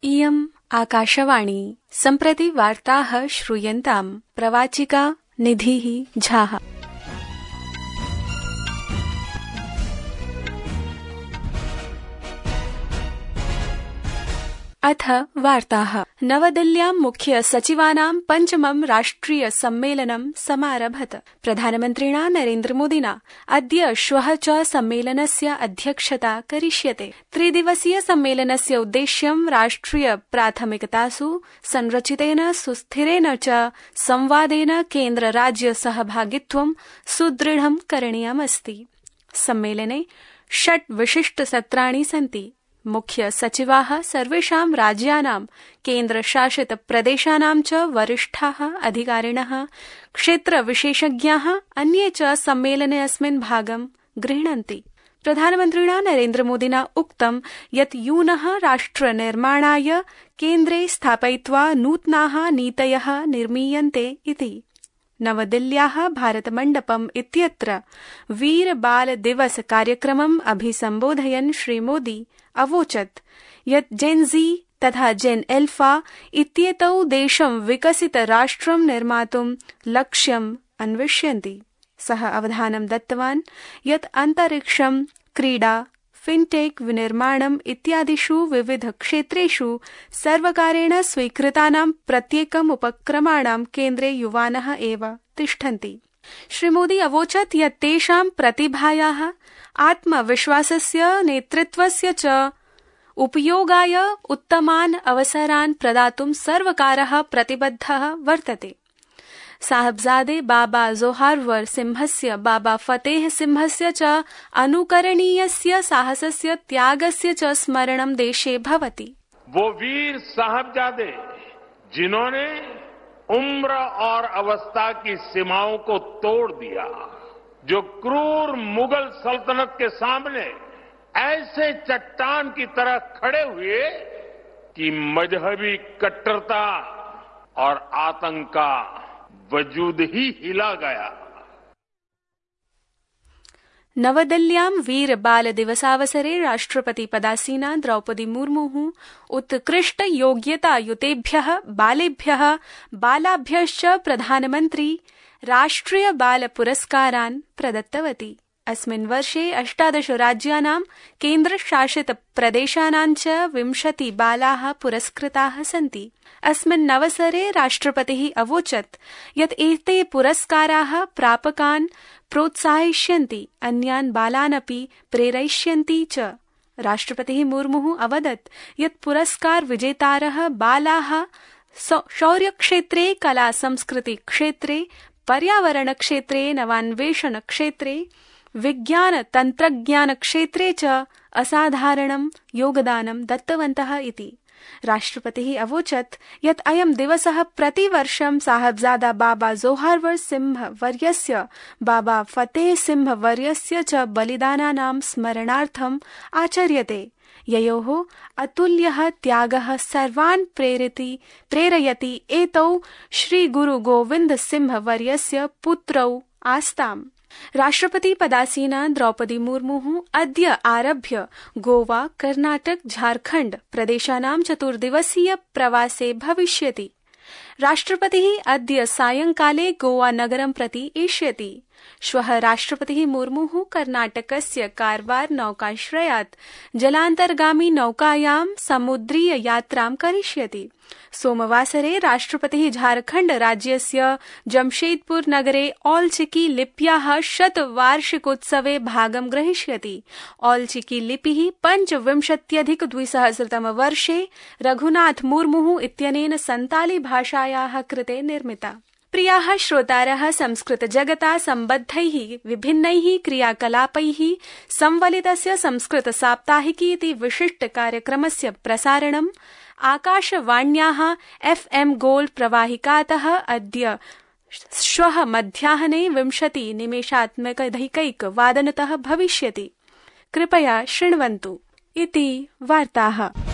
इयम् आकाशवाणी सम्प्रति वार्ताः श्रूयन्ताम् प्रवाचिका निधिः झाः। अथ वार्ताः। नवदिल्ल्यां मुख्य सचिवानां पञ्चमं राष्ट्रिय सम्मेलनं समारभत। प्रधानमन्त्रिणा नरेन्द्रमोदिना अद्य श्वः च सम्मेलनस्य अध्यक्षता करिष्यते। त्रिदिवसीय सम्मेलनस्य उद्देश्यं राष्ट्रिय प्राथमिकतासु संरचितेन सुस्थिरेण च संवादेन केन्द्र राज्य सहभागित्वं सुदृढं करणीयमस्ति। सम्मेलने 6 विशिष्ट सत्राणि सन्ति। मुख्य सचिवाः सर्वेषां राज्यानां केन्द्रशासित प्रदेशानां च वरिष्ठाः अधिकारिणः क्षेत्र विशेषज्ञाः अन्ये च सम्मेलने अस्मिन् भागं गृह्णन्ति। प्रधानमन्त्रिणा नरेन्द्रमोदिना उक्तं यत् यूनः राष्ट्रनिर्माणाय केन्द्रे स्थापयित्वा नूतनाः नीतयः निर्मीयन्ते इति। नवदिल्ल्याः भारतमण्डपम् इत्यत्र वीर बाल दिवस कार्यक्रमम् अभिसम्बोधयन् श्रीमोदी अवोचत् यत् जेन्जी तथा जेन् एल्फा इत्येतौ देशं विकसित राष्ट्रं निर्मातुं लक्ष्यम् अन्विष्यन्ति। सः अवधानं दत्तवान् यत् अन्तरिक्षं, क्रीडा, फिनटेक विनिर्माणम् इत्यादिषु विविध क्षेत्रेषु सर्वकारेण स्वीकृतानां प्रत्येकम् उपक्रमाणां केन्द्रे युवानः एव तिष्ठन्ति। श्रीमोदी अवोचत् यत् तेषां प्रतिभायाः, आत्मविश्वासस्य, नेतृत्वस्य च उपयोगाय उत्तमान् अवसरान् प्रदातुं सर्वकारः प्रतिबद्धः वर्तते। साहबजादे बाबा जोहारवर सिंहस्य, बाबा फतेह सिंहस्य च अनुकरणीयस्य साहसस्य, त्यागस्य च स्मरणं देशे भवति। वो वीर साहबजादे जिन्होंने उम्र और अवस्था की सीमाओं को तोड़ दिया, जो क्रूर मुगल सल्तनत के सामने ऐसे चट्टान की तरह खड़े हुए कि मजहबी कट्टरता और आतंक का वजूद ही हिला गया। नवदिल्ल्यां वीर बाल दिवसावसरे राष्ट्रपति पदासीना द्रौपदी मुर्मुः उत्कृष्ट योग्यता युतेभ्यः बालेभ्यः बालाभ्यश्च प्रधानमन्त्री राष्ट्रिय बाल पुरस्कारान् प्रदत्तवती। अस्मिन् वर्षे 18 राज्यानां केन्द्रशासित प्रदेशानां च 20 बालाः पुरस्कृताः सन्ति। अस्मिन् अवसरे राष्ट्रपतिः अवोचत् यत् एते पुरस्काराः प्रापकान् प्रोत्साहयिष्यन्ति, अन्यान् बालान् अपि प्रेरयिष्यन्ति च। राष्ट्रपतिः मुर्मुः अवदत् यत् पुरस्कार विजेतारः बालाः शौर्यक्षेत्रे, कला संस्कृति क्षेत्रे, पर्यावरण क्षेत्रे, नवान्वेषण क्षेत्रे, विज्ञान तन्त्रज्ञान क्षेत्रे च असाधारणं योगदानं दत्तवन्तः इति। राष्ट्रपतिः अवोचत् यत् अयं दिवसः प्रतिवर्षं साहबजादा बाबा जोहारवर सिंह वर्यस्य, बाबा फतेह सिंह वर्यस्य च बलिदानानां स्मरणार्थम् आचर्यते। ययोः अतुल्यः त्यागः सर्वान् प्रेरयति। एतौ श्री गुरु गोविन्द सिंह वर्यस्य पुत्रौ आस्ताम्। राष्ट्रपति पदासीना द्रौपदी मुर्मुः अद्य आरभ्य गोवा, कर्नाटक, झारखण्ड प्रदेशानां 4 दिवसीय प्रवासे भविष्यति। राष्ट्रपतिः अद्य सायंकाले गोवा नगरं प्रति एष्यति। श्वः राष्ट्रपतिः मुर्मुः कर्नाटकस्य कारवार नौकाश्रयात् जलान्तर्गामी नौकायां समुद्रीय यात्रां करिष्यति। सोमवासरे राष्ट्रपतिः झारखण्ड राज्यस्य जमशेदपुर नगरे औलचिकी लिप्याः 100 वार्षिकोत्सवे भागं ग्रहीष्यति। औलचिकी लिपिः 25-2000 वर्षे रघुनाथ मुर्मुः इत्यनेन संताली भाषायाः कृते निर्मिता। प्रियाः श्रोतारः, संस्कृत जगता सम्बद्धैः विभिन्नैः क्रियाकलापैः संवलितस्य संस्कृत साप्ताहिकी इति विशिष्ट कार्यक्रमस्य प्रसारणम् आकाशवाण्याः FM गोल्ड प्रवाहिकातः अद्य श्वः मध्याह्ने 20 निमेषात्मकैक वादनतः भविष्यति। कृपया शृण्वन्तु इति वार्ताः।